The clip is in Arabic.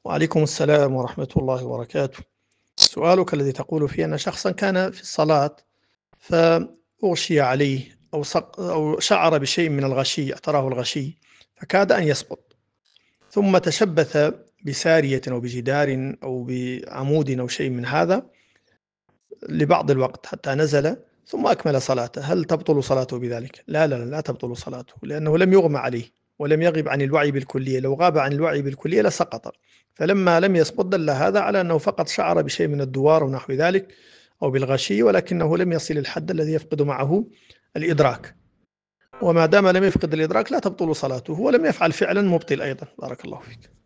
وعليكم السلام ورحمة الله وبركاته. سؤالك الذي تقول فيه أن شخصا كان في الصلاة فأغشي عليه أو شعر بشيء من الغشي، اعتراه الغشي فكاد أن يسقط، ثم تشبث بسارية أو بجدار أو بعمود أو شيء من هذا لبعض الوقت حتى نزل ثم أكمل صلاته. هل تبطل صلاته بذلك؟ لا لا لا تبطل صلاته، لأنه لم يغمى عليه ولم يغب عن الوعي بالكلية. لو غاب عن الوعي بالكلية لسقط، فلما لم يسقط دل هذا على أنه فقط شعر بشيء من الدوار ونحو ذلك أو بالغشي، ولكنه لم يصل الحد الذي يفقد معه الإدراك. وما دام لم يفقد الإدراك لا تبطل صلاته، ولم يفعل فعلا مبطل أيضا. بارك الله فيك.